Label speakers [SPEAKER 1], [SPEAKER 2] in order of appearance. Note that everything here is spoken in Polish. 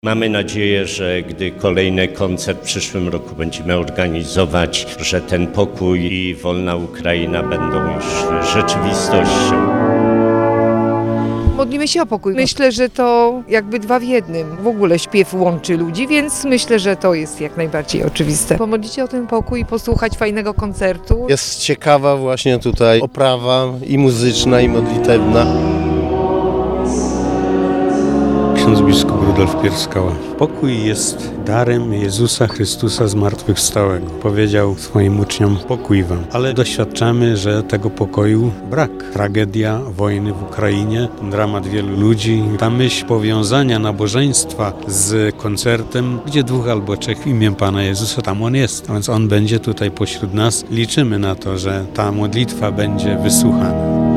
[SPEAKER 1] Mamy nadzieję, że gdy kolejny koncert w przyszłym roku będziemy organizować, że ten pokój i wolna Ukraina będą już rzeczywistością.
[SPEAKER 2] Modlimy się o pokój. Myślę, że to jakby dwa w jednym. W ogóle śpiew łączy ludzi, więc myślę, że to jest jak najbardziej oczywiste. Pomodlicie o ten pokój i posłuchać fajnego koncertu.
[SPEAKER 3] Jest ciekawa właśnie tutaj oprawa i muzyczna, i modlitewna.
[SPEAKER 4] Ksiądz biskup Rudolf Pierskała. Pokój jest darem Jezusa Chrystusa zmartwychwstałego. Powiedział swoim uczniom: pokój wam. Ale doświadczamy, że tego pokoju brak. Tragedia wojny w Ukrainie, dramat wielu ludzi. Ta myśl powiązania nabożeństwa z koncertem, gdzie 2 albo 3 w imię Pana Jezusa, tam On jest. A więc On będzie tutaj pośród nas. Liczymy na to, że ta modlitwa będzie wysłuchana.